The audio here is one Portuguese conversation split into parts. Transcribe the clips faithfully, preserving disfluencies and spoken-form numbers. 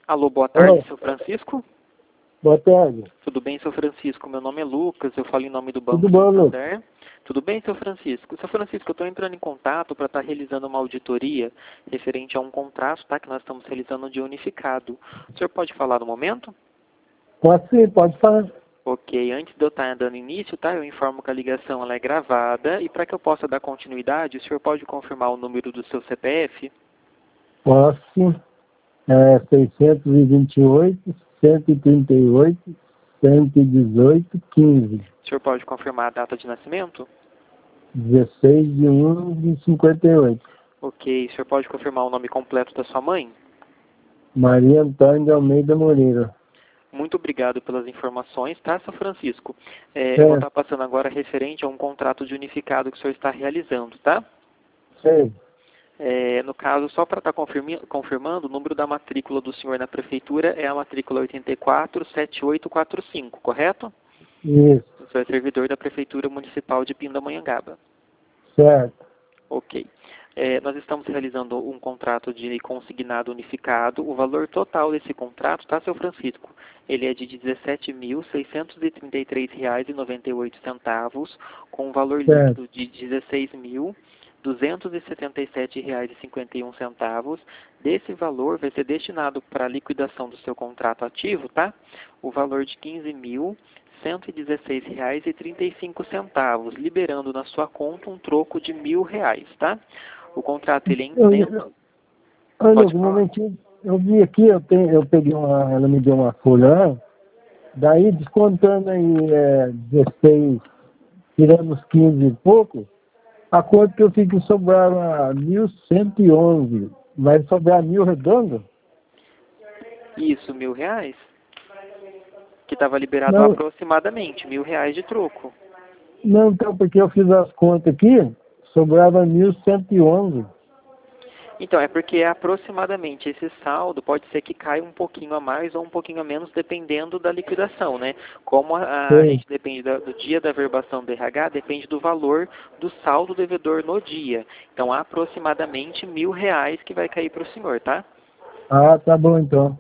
Alô, boa tarde, Alô, seu Francisco? boa tarde. Tudo bem, seu Francisco? Meu nome é Lucas, eu falo em nome do Banco Tudo bom, Lucas? Santander. Tudo bem, seu Francisco? Seu Francisco, eu estou entrando em contato para estar realizando uma auditoria referente a um contrato, tá, que nós estamos realizando de unificado. O senhor pode falar no momento? Pode sim, pode falar. Ok, antes de eu estar dando início, tá, eu informo que a ligação ela é gravada e para que eu possa dar continuidade, o senhor pode confirmar o número do seu C P F? Posso sim. É seiscentos e vinte e oito, cento e trinta e oito, cento e dezoito, quinze. O senhor pode confirmar a data de nascimento? dezesseis de um de cinquenta e oito. Ok, o senhor pode confirmar o nome completo da sua mãe? Maria Antônia de Almeida Moreira. Muito obrigado pelas informações, tá, São Francisco? É, eu vou É, estar passando agora referente a um contrato de unificado que o senhor está realizando, tá? sei. É, no caso, só para estar confirmando, o número da matrícula do senhor na prefeitura é a matrícula oito quatro sete oito quatro cinco, correto? Isso, O senhor é servidor da Prefeitura Municipal de Pindamonhangaba. certo. Ok. É, nós estamos realizando um contrato de consignado unificado. O valor total desse contrato, tá, seu Francisco? Ele é de dezessete mil seiscentos e trinta e três reais e noventa e oito centavos, com um valor Certo, líquido de dezesseis mil duzentos e setenta e sete reais e cinquenta e um centavos. Desse valor vai ser destinado para a liquidação do seu contrato ativo, tá? O valor de quinze mil cento e dezesseis reais e trinta e cinco centavos, liberando na sua conta um troco de mil reais, tá? O contrato ele é Eu, isento. eu, olha, Pode um falar. momentinho. Eu vi aqui, eu, tenho, eu peguei uma, ela me deu uma folha lá, daí descontando aí é, dezesseis, tirando os quinze e pouco, a conta que eu fiz que sobraram a mil cento e onze. Vai sobrar mil redondo? Isso, mil reais, que estava liberado Não, aproximadamente mil reais de troco. não, então, porque eu fiz as contas aqui, sobrava mil cento e onze. Então, é porque é aproximadamente esse saldo pode ser que caia um pouquinho a mais ou um pouquinho a menos, dependendo da liquidação, né? Como a, a Sei. gente depende da- do dia da verbação do R H, depende do valor do saldo devedor no dia. Então, aproximadamente mil reais que vai cair para o senhor, tá? Ah, tá bom então.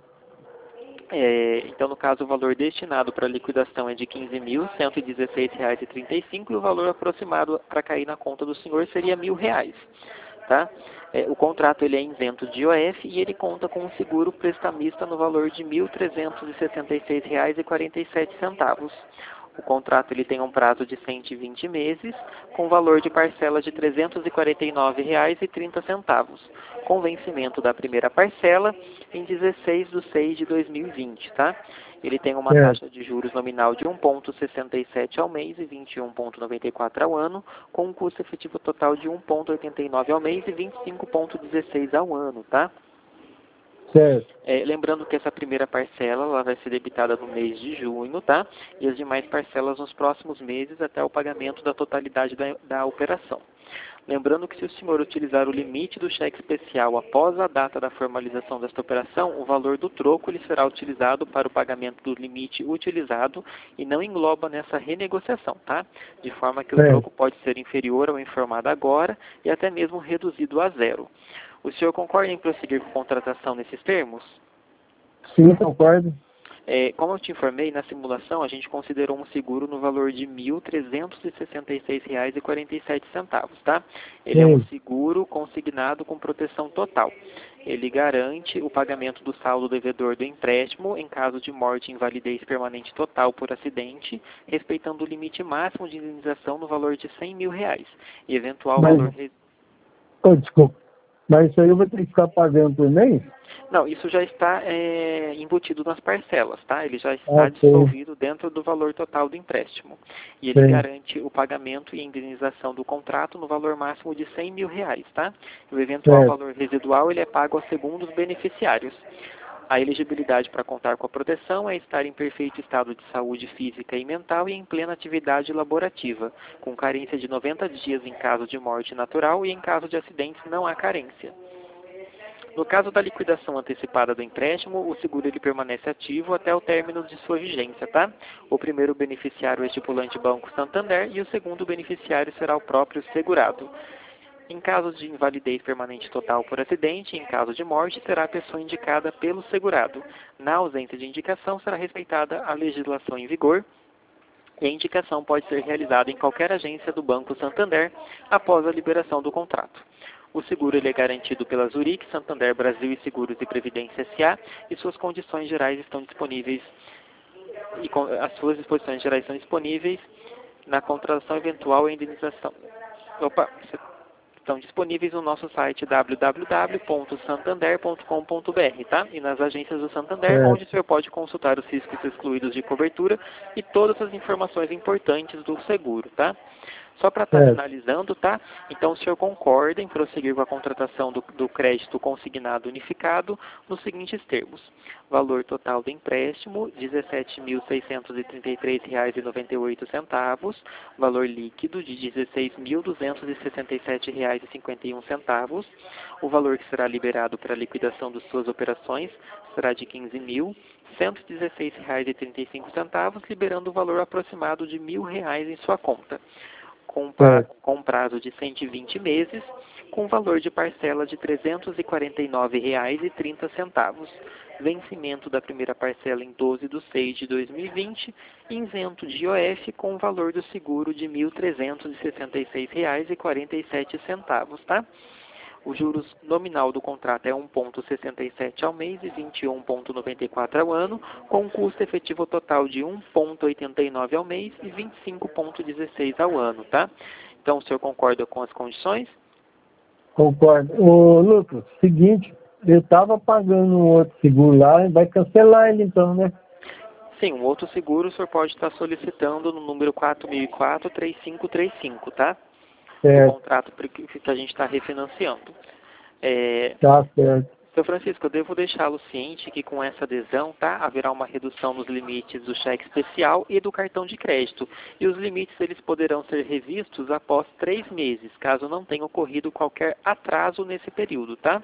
É, então, no caso, o valor destinado para liquidação é de quinze mil cento e dezesseis reais e trinta e cinco e o valor aproximado para cair na conta do senhor seria mil reais. Tá? É, o contrato ele é isento de I O F e ele conta com um seguro prestamista no valor de mil trezentos e setenta e seis reais e quarenta e sete centavos. O contrato ele tem um prazo de cento e vinte meses, com valor de parcela de trezentos e quarenta e nove reais e trinta centavos, com vencimento da primeira parcela em dezesseis de seis de dois mil e vinte, tá? Ele tem uma Certo. taxa de juros nominal de um vírgula sessenta e sete ao mês e vinte e um vírgula noventa e quatro ao ano, com um custo efetivo total de um vírgula oitenta e nove ao mês e vinte e cinco vírgula dezesseis ao ano, tá? Certo. É, lembrando que essa primeira parcela ela vai ser debitada no mês de junho, tá? E as demais parcelas nos próximos meses até o pagamento da totalidade da, da operação. Lembrando que se o senhor utilizar o limite do cheque especial após a data da formalização desta operação, o valor do troco ele será utilizado para o pagamento do limite utilizado e não engloba nessa renegociação, tá? De forma que o Certo. troco pode ser inferior ao informado agora e até mesmo reduzido a zero. O senhor concorda em prosseguir com a contratação nesses termos? Sim, concordo. É, como eu te informei, na simulação a gente considerou um seguro no valor de mil trezentos e sessenta e seis reais e quarenta e sete centavos, tá? Ele é um Sim. seguro consignado com proteção total. Ele garante o pagamento do saldo devedor do empréstimo em caso de morte e invalidez permanente total por acidente, respeitando o limite máximo de indenização no valor de cem mil reais e eventual Mas, valor... re- oh, desculpa. Mas isso aí eu vou ter que ficar pagando por mês? Não, isso já está é, embutido nas parcelas, tá? Ele já Ah, está sei. dissolvido dentro do valor total do empréstimo. E ele Sei. garante o pagamento e indenização do contrato no valor máximo de cem mil reais, tá? O eventual Certo. valor residual ele é pago aos segundos beneficiários. A elegibilidade para contar com a proteção é estar em perfeito estado de saúde física e mental e em plena atividade laborativa, com carência de noventa dias em caso de morte natural e em caso de acidentes não há carência. No caso da liquidação antecipada do empréstimo, o seguro ele permanece ativo até o término de sua vigência, tá? O primeiro beneficiário é o estipulante Banco Santander e o segundo beneficiário será o próprio segurado. Em caso de invalidez permanente total por acidente, em caso de morte, será a pessoa indicada pelo segurado. Na ausência de indicação, será respeitada a legislação em vigor e a indicação pode ser realizada em qualquer agência do Banco Santander após a liberação do contrato. O seguro ele é garantido pela Zurich, Santander Brasil e Seguros e Previdência S A e suas condições gerais estão disponíveis e as suas disposições gerais estão disponíveis na contratação eventual e indenização. Opa, estão disponíveis no nosso site w w w ponto santander ponto com ponto b r, tá? E nas agências do Santander, é. onde o senhor pode consultar os riscos excluídos de cobertura e todas as informações importantes do seguro, tá? Só para estar tá finalizando, tá? Então o senhor concorda em prosseguir com a contratação do, do crédito consignado unificado nos seguintes termos. Valor total do empréstimo, dezessete mil seiscentos e trinta e três reais e noventa e oito centavos. Valor líquido de dezesseis mil duzentos e sessenta e sete reais e cinquenta e um centavos. O valor que será liberado para a liquidação de suas operações será de quinze mil cento e dezesseis reais e trinta e cinco centavos, liberando o valor aproximado de mil reais em sua conta. Com, pra, com prazo de cento e vinte meses, com valor de parcela de trezentos e quarenta e nove reais e trinta centavos. Vencimento da primeira parcela em doze de seis de dois mil e vinte, isento de I O F com valor do seguro de mil trezentos e sessenta e seis reais e quarenta e sete centavos, tá? O juros nominal do contrato é um vírgula sessenta e sete ao mês e vinte e um vírgula noventa e quatro ao ano, com um custo efetivo total de um vírgula oitenta e nove ao mês e vinte e cinco vírgula dezesseis ao ano, tá? Então, o senhor concorda com as condições? Concordo. Ô, Lucas, seguinte, eu estava pagando um outro seguro lá, vai cancelar ele então, né? Sim, um outro seguro o senhor pode estar solicitando no número quatro mil e quatro, três cinco três cinco, tá? É. O contrato que a gente está refinanciando. É, tá certo. Seu Francisco, eu devo deixá-lo ciente que com essa adesão, tá, haverá uma redução nos limites do cheque especial e do cartão de crédito. E os limites eles poderão ser revistos após três meses, caso não tenha ocorrido qualquer atraso nesse período, tá?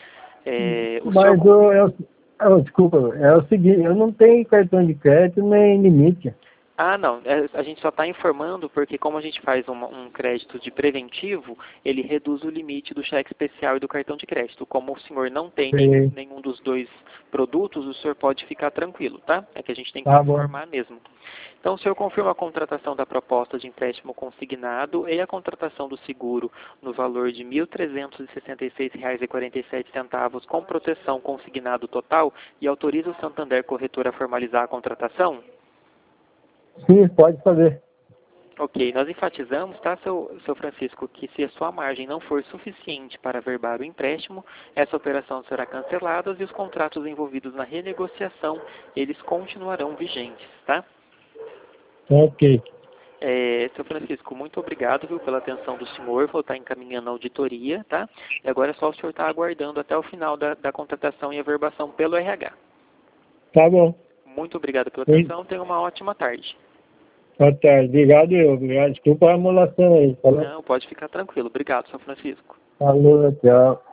É, o Mas senhor... eu, eu, desculpa, é o seguinte, eu não tenho cartão de crédito nem limite. Ah, não. A gente só está informando porque como a gente faz uma, um crédito de preventivo, ele reduz o limite do cheque especial e do cartão de crédito. Como o senhor não tem nenhum, nenhum dos dois produtos, o senhor pode ficar tranquilo, tá? É que a gente tem que tá informar bom. mesmo. Então, o senhor confirma a contratação da proposta de empréstimo consignado e a contratação do seguro no valor de mil trezentos e sessenta e seis reais e quarenta e sete centavos com proteção consignado total e autoriza o Santander Corretor a formalizar a contratação? Sim, pode fazer. Ok, nós enfatizamos, tá, seu, seu Francisco, que se a sua margem não for suficiente para averbar o empréstimo, essa operação será cancelada e os contratos envolvidos na renegociação, eles continuarão vigentes, tá? Ok. É, seu Francisco, muito obrigado, viu, pela atenção do senhor, vou estar encaminhando a auditoria, tá? E agora é só o senhor estar aguardando até o final da, da contratação e averbação pelo R H. Tá bom. Muito obrigado pela atenção, tenha uma ótima tarde. Boa tarde, obrigado eu, obrigado. Desculpa a emulação aí. Falou? Não, pode ficar tranquilo. Obrigado, seu Francisco. Falou, tchau.